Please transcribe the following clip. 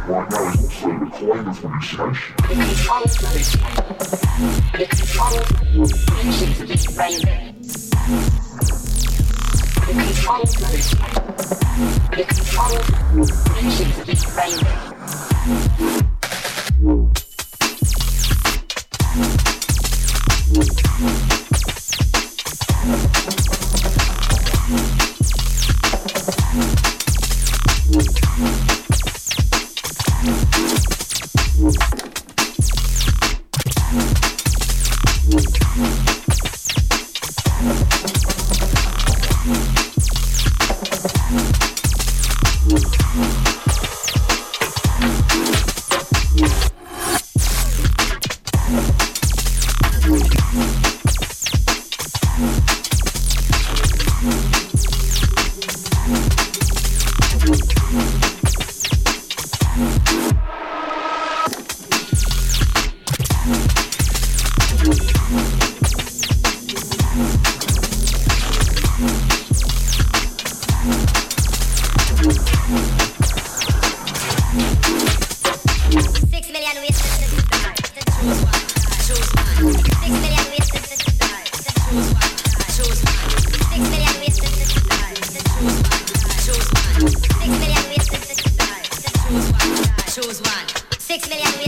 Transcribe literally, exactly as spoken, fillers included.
Right now he's also the coiners when he's smashed. The control reaching to this brain. The control the control reaching to this brain. Choose one. Six million